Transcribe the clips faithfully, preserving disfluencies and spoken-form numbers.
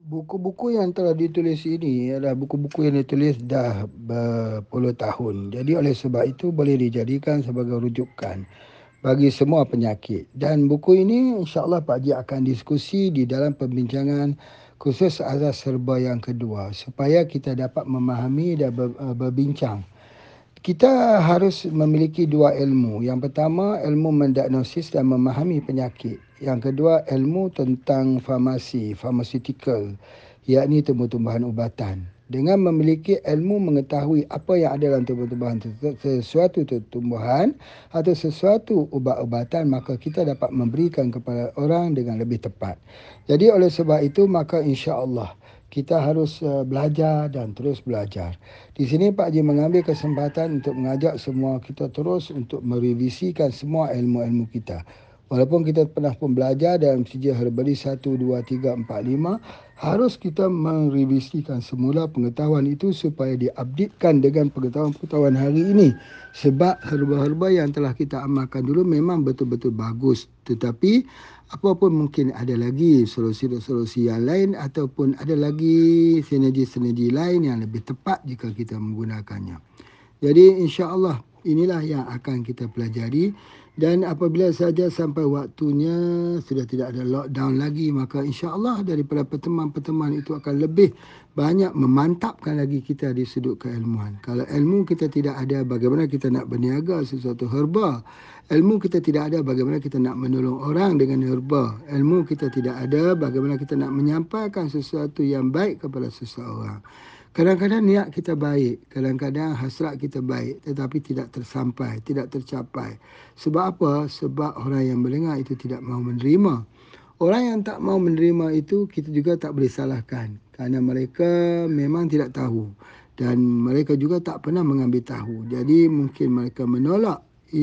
Buku-buku yang telah ditulis ini adalah buku-buku yang ditulis dah berpuluh tahun. Jadi oleh sebab itu boleh dijadikan sebagai rujukan bagi semua penyakit. Dan buku ini insya-Allah Pak Haji akan diskusi di dalam pembincangan khusus azas serba yang kedua supaya kita dapat memahami dan ber, uh, berbincang. Kita harus memiliki dua ilmu. Yang pertama, ilmu mendiagnosis dan memahami penyakit. Yang kedua, ilmu tentang farmasi, pharmaceutical, yakni tumbuh-tumbuhan ubatan. Dengan memiliki ilmu mengetahui apa yang ada dalam tumbuh-tumbuhan sesuatu tumbuhan atau sesuatu ubat-ubatan, maka kita dapat memberikan kepada orang dengan lebih tepat. Jadi oleh sebab itu, maka insya-Allah kita harus uh, belajar dan terus belajar. Di sini Pak Haji mengambil kesempatan untuk mengajak semua kita terus untuk merevisikan semua ilmu-ilmu kita. Walaupun kita pernah pun belajar dalam sijil herbalis satu, dua, tiga, empat, lima, harus kita merevisikan semula pengetahuan itu supaya diupdatekan dengan pengetahuan-pengetahuan hari ini. Sebab herba-herba yang telah kita amalkan dulu memang betul-betul bagus. Tetapi apapun mungkin ada lagi solusi-solusi yang lain ataupun ada lagi sinergi-sinergi lain yang lebih tepat jika kita menggunakannya. Jadi insya-Allah inilah yang akan kita pelajari, dan apabila saja sampai waktunya sudah tidak ada lockdown lagi, maka insya-Allah daripada pertemuan-pertemuan itu akan lebih banyak memantapkan lagi kita di sudut keilmuan. Kalau ilmu kita tidak ada, bagaimana kita nak berniaga sesuatu herba? Ilmu kita tidak ada, bagaimana kita nak menolong orang dengan herba? Ilmu kita tidak ada, bagaimana kita nak menyampaikan sesuatu yang baik kepada seseorang? Kadang-kadang niat kita baik, kadang-kadang hasrat kita baik, tetapi tidak tersampai, tidak tercapai. Sebab apa? Sebab orang yang mendengar itu tidak mahu menerima. Orang yang tak mahu menerima itu kita juga tak boleh salahkan, kerana mereka memang tidak tahu dan mereka juga tak pernah mengambil tahu. Jadi mungkin mereka menolak.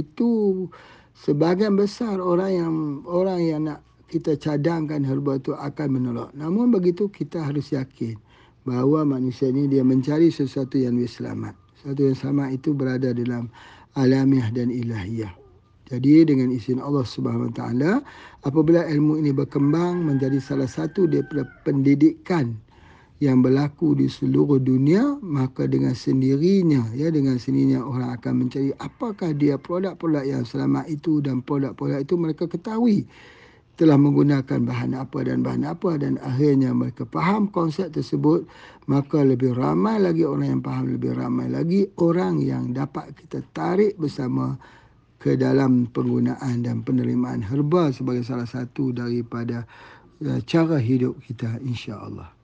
Itu sebahagian besar orang yang orang yang nak kita cadangkan herba itu akan menolak. Namun begitu kita harus yakin bahawa manusia ini dia mencari sesuatu yang lebih selamat. Sesuatu yang selamat itu berada dalam alamiah dan ilahiyah. Jadi dengan izin Allah Subhanahu Wa Taala, apabila ilmu ini berkembang menjadi salah satu daripada pendidikan yang berlaku di seluruh dunia, maka dengan sendirinya ya dengan sendirinya orang akan mencari apakah dia produk-produk yang selamat itu, dan produk-produk itu mereka ketahui telah menggunakan bahan apa dan bahan apa, dan akhirnya mereka faham konsep tersebut, maka lebih ramai lagi orang yang faham, lebih ramai lagi orang yang dapat kita tarik bersama ke dalam penggunaan dan penerimaan herba sebagai salah satu daripada uh, cara hidup kita insya-Allah.